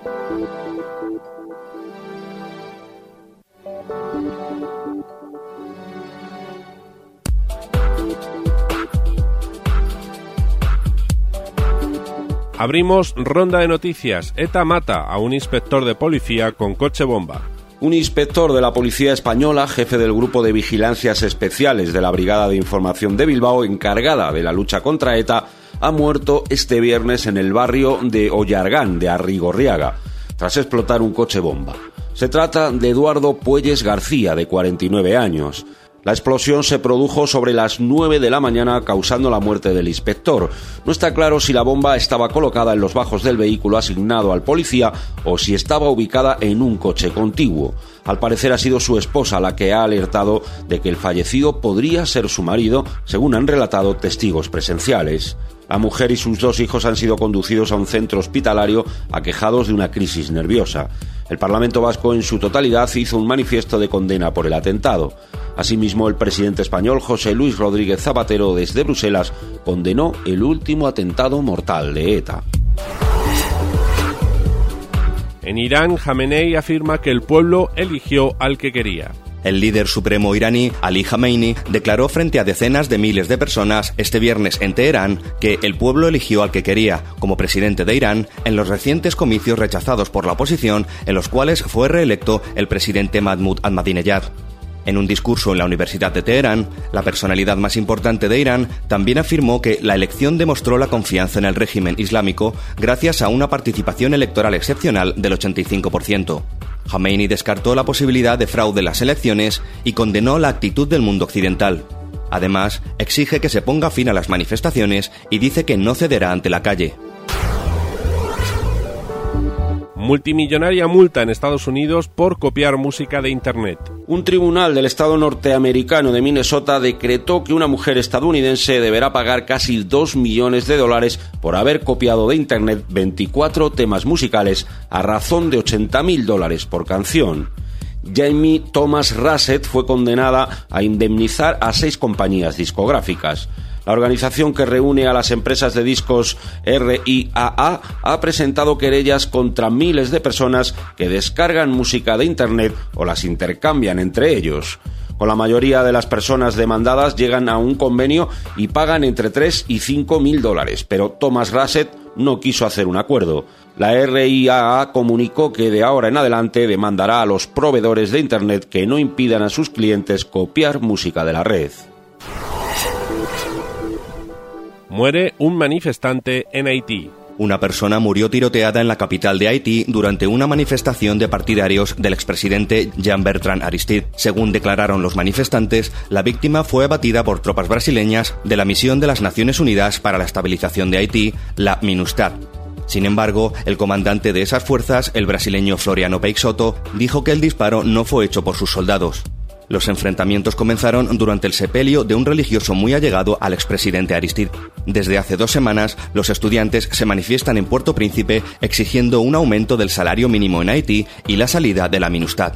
Abrimos ronda de noticias. ETA mata a un inspector de policía con coche bomba. Un inspector de la Policía Española, jefe del Grupo de Vigilancias Especiales de la Brigada de Información de Bilbao, encargada de la lucha contra ETA, ha muerto este viernes en el barrio de Ollargán, de Arrigorriaga, tras explotar un coche bomba. Se trata de Eduardo Puelles García, de 49 años. La explosión se produjo sobre las 9 de la mañana, causando la muerte del inspector. No está claro si la bomba estaba colocada en los bajos del vehículo asignado al policía o si estaba ubicada en un coche contiguo. Al parecer ha sido su esposa la que ha alertado de que el fallecido podría ser su marido, según han relatado testigos presenciales. La mujer y sus 2 hijos han sido conducidos a un centro hospitalario aquejados de una crisis nerviosa. El Parlamento Vasco en su totalidad hizo un manifiesto de condena por el atentado. Asimismo, el presidente español José Luis Rodríguez Zapatero, desde Bruselas, condenó el último atentado mortal de ETA. En Irán, Jamenei afirma que el pueblo eligió al que quería. El líder supremo iraní, Ali Khamenei, declaró frente a decenas de miles de personas este viernes en Teherán que el pueblo eligió al que quería como presidente de Irán en los recientes comicios rechazados por la oposición, en los cuales fue reelecto el presidente Mahmoud Ahmadinejad. En un discurso en la Universidad de Teherán, la personalidad más importante de Irán también afirmó que la elección demostró la confianza en el régimen islámico gracias a una participación electoral excepcional del 85%. Khamenei descartó la posibilidad de fraude en las elecciones y condenó la actitud del mundo occidental. Además, exige que se ponga fin a las manifestaciones y dice que no cederá ante la calle. Multimillonaria multa en Estados Unidos por copiar música de Internet. Un tribunal del estado norteamericano de Minnesota decretó que una mujer estadounidense deberá pagar casi $2 millones por haber copiado de Internet 24 temas musicales a razón de $80,000 por canción. Jamie Thomas Russett fue condenada a indemnizar a 6 compañías discográficas. La organización que reúne a las empresas de discos RIAA ha presentado querellas contra miles de personas que descargan música de Internet o las intercambian entre ellos. Con la mayoría de las personas demandadas llegan a un convenio y pagan entre $3 y $5,000, pero Thomas Russett no quiso hacer un acuerdo. La RIAA comunicó que de ahora en adelante demandará a los proveedores de Internet que no impidan a sus clientes copiar música de la red. Muere un manifestante en Haití. Una persona murió tiroteada en la capital de Haití durante una manifestación de partidarios del expresidente Jean-Bertrand Aristide. Según declararon los manifestantes, la víctima fue abatida por tropas brasileñas de la Misión de las Naciones Unidas para la Estabilización de Haití, la MINUSTAH. Sin embargo, el comandante de esas fuerzas, el brasileño Floriano Peixoto, dijo que el disparo no fue hecho por sus soldados. Los enfrentamientos comenzaron durante el sepelio de un religioso muy allegado al expresidente Aristide. Desde hace 2 semanas, los estudiantes se manifiestan en Puerto Príncipe exigiendo un aumento del salario mínimo en Haití y la salida de la MINUSTAH.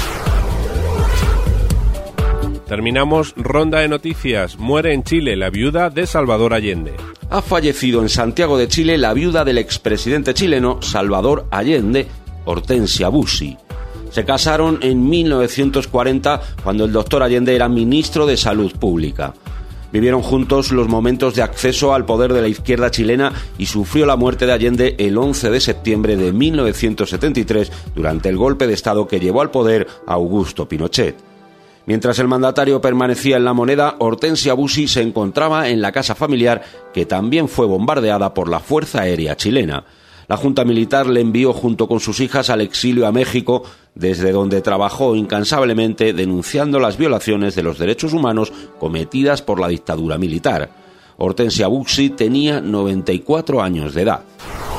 Terminamos ronda de noticias. Muere en Chile la viuda de Salvador Allende. Ha fallecido en Santiago de Chile la viuda del expresidente chileno Salvador Allende, Hortensia Bussi. Se casaron en 1940, cuando el doctor Allende era ministro de Salud Pública. Vivieron juntos los momentos de acceso al poder de la izquierda chilena y sufrió la muerte de Allende el 11 de septiembre de 1973 durante el golpe de Estado que llevó al poder a Augusto Pinochet. Mientras el mandatario permanecía en La Moneda, Hortensia Bussi se encontraba en la casa familiar, que también fue bombardeada por la Fuerza Aérea Chilena. La Junta Militar le envió junto con sus hijas al exilio a México, desde donde trabajó incansablemente denunciando las violaciones de los derechos humanos cometidas por la dictadura militar. Hortensia Bussi tenía 94 años de edad.